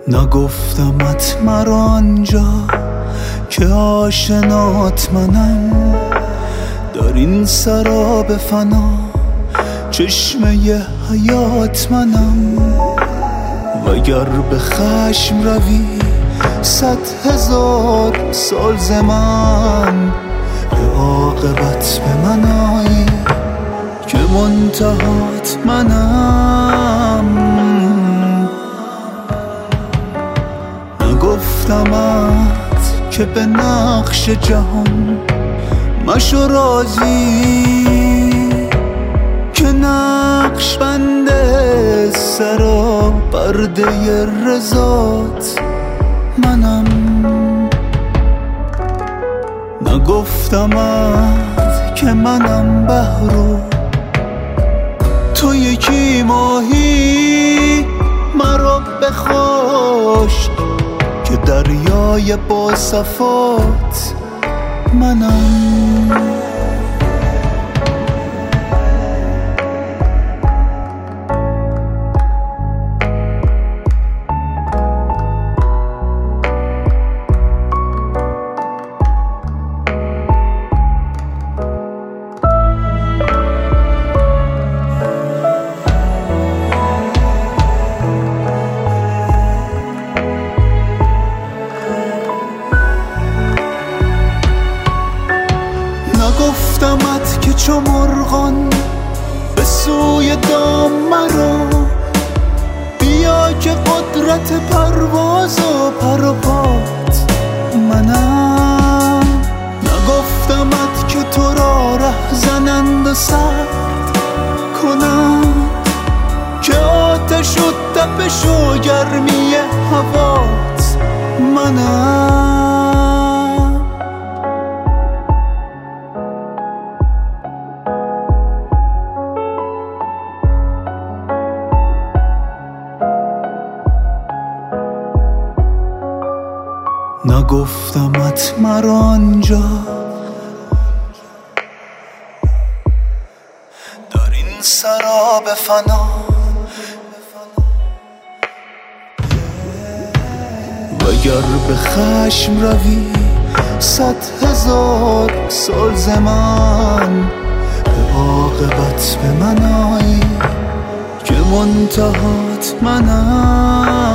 نگفتمت مرا آنجا که آشنات منم، در این سراب فنا چشمه حیات منم. وگر به خشم روی 100,000 سال ز من، به عاقبت به من آیی که منتهات منم. نگفتمت که به نقش جهان مشو راضی، که نقش بنده سرا پرده رضات منم. نگفتمت که منم بحر تو یکی ماهی، مرا بخشک که دریای با صفات منم. نگفتمت که چو مرغان به سوی دام مرو، بیا که قدرت پرواز و پر و پات منم. نگفتمت که تو را ره زنند و سرد کنند، که آتش و تپش و گرمی هوات منم. نگفتمت مرا آنجا در این سراب فنا، وگر به خشم روی 100,000 سال ز من، به عاقبت به من آیی که منتهات منم.